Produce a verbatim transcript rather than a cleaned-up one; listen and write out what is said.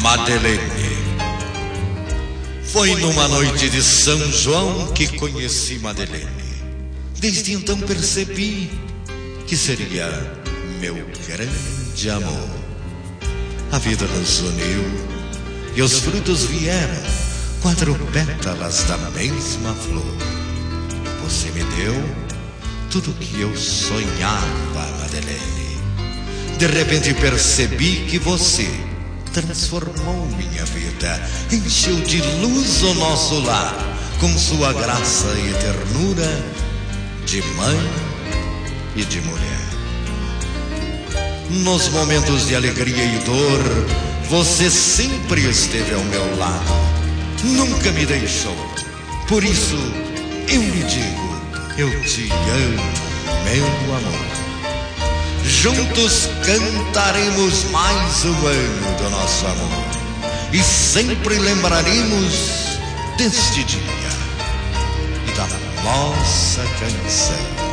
Madeleine. Foi numa noite de São João que conheci Madeleine. Desde então percebi que seria meu grande amor. A vida nos uniu e os frutos vieram, quatro pétalas da mesma flor. Você me deu tudo que eu sonhava, Madeleine. De repente percebi que você transformou minha vida, encheu de luz o nosso lar, com sua graça e ternura de mãe e de mulher. Nos momentos de alegria e dor, você sempre esteve ao meu lado, nunca me deixou. Por isso eu lhe digo, eu te amo, meu amor. Juntos cantaremos mais um ano do nosso amor e sempre lembraremos deste dia e da nossa canção.